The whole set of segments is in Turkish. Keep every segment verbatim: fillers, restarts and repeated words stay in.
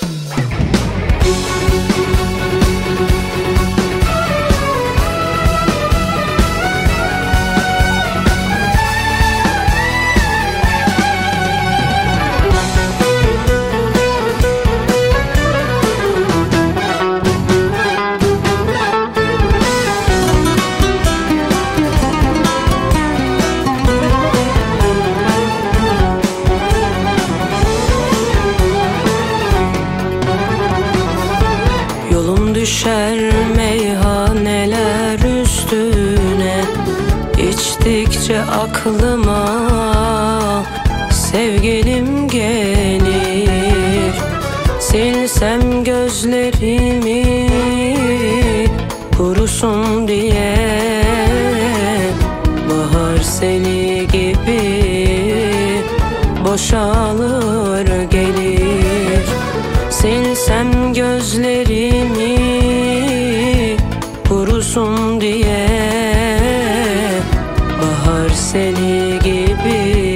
Yolum düşer meyhaneler üstüne, İçtikçe aklıma sevgilim gelir. Silsem gözlerimi kurusun diye, bahar seli gibi boşalır gelir. Silsem gözlerimi kurusun diye, bahar seli gibi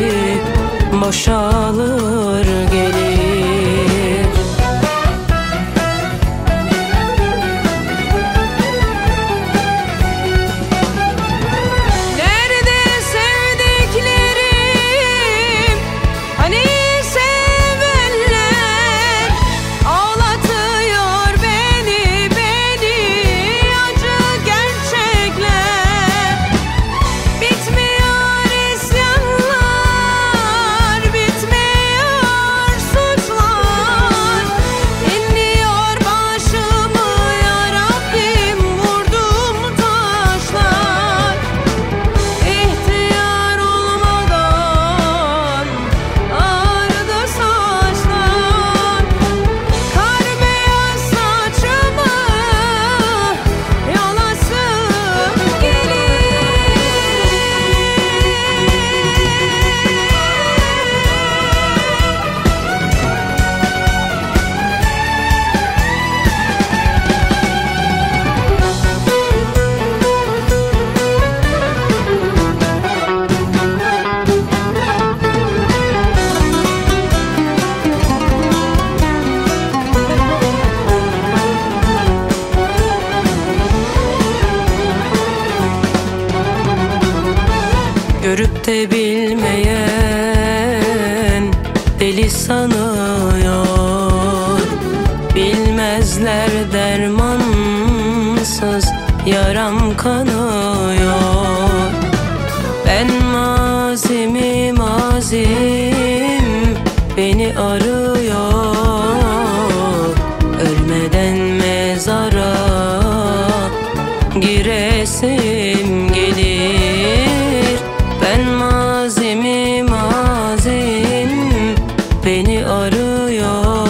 boşalır gelir. Görüp de bilmeyen deli sanıyor. Bilmezler dermansız yaram kanıyor. Ben mazimi mazim beni arıyor. Ölmeden mezara giresim gelir. Ben mazimi mazim beni arıyor.